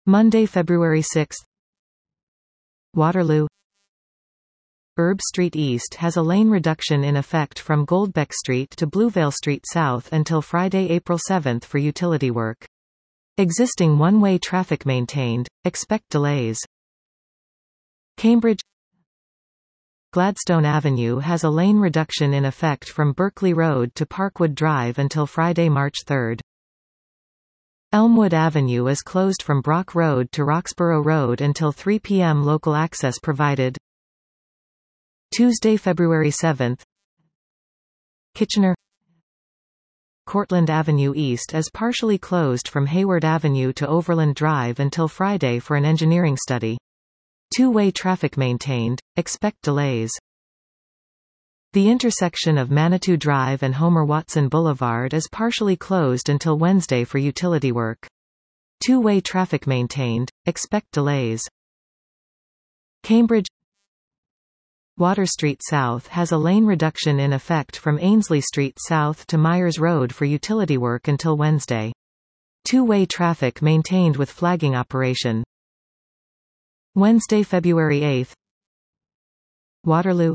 Monday, February 6. Waterloo. Erb Street East has a lane reduction in effect from Goldbeck Street to Bluevale Street South until Friday, April 7 for utility work. Existing one-way traffic maintained, expect delays. Cambridge. Gladstone Avenue has a lane reduction in effect from Berkeley Road to Parkwood Drive until Friday, March 3. Elmwood Avenue is closed from Brock Road to Roxborough Road until 3 p.m. Local access provided. Tuesday, February 7. Kitchener. Cortlandt Avenue East is partially closed from Hayward Avenue to Overland Drive until Friday for an engineering study. Two-way traffic maintained, expect delays. The intersection of Manitou Drive and Homer Watson Boulevard is partially closed until Wednesday for utility work. Two-way traffic maintained, expect delays. Cambridge. Water Street South has a lane reduction in effect from Ainslie Street South to Myers Road for utility work until Wednesday. Two-way traffic maintained with flagging operation. Wednesday, February 8. Waterloo.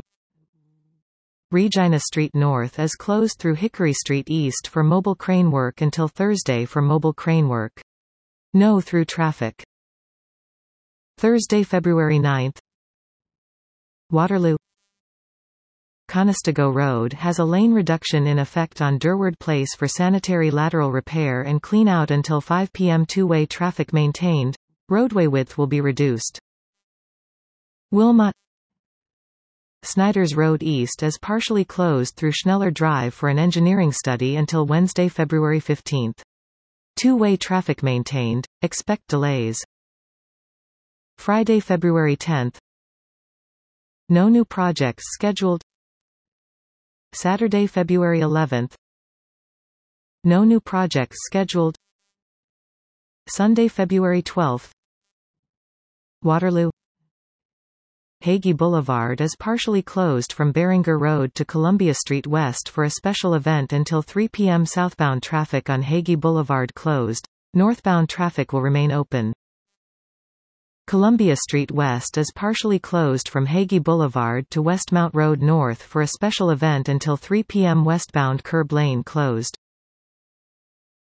Regina Street North is closed through Hickory Street East for mobile crane work until Thursday for mobile crane work. No through traffic. Thursday, February 9. Waterloo. Conestoga Road has a lane reduction in effect on Durward Place for sanitary lateral repair and clean-out until 5 p.m. Two-way traffic maintained. Roadway width will be reduced. Wilmot. Snyders Road East is partially closed through Schneller Drive for an engineering study until Wednesday, February 15. Two-way traffic maintained, expect delays. Friday, February 10. No new projects scheduled. Saturday, February 11. No new projects scheduled. Sunday, February 12. Waterloo. Hagee Boulevard is partially closed from Beringer Road to Columbia Street West for a special event until 3 p.m. Southbound traffic on Hagee Boulevard closed. Northbound traffic will remain open. Columbia Street West is partially closed from Hagee Boulevard to Westmount Road North for a special event until 3 p.m. Westbound curb lane closed.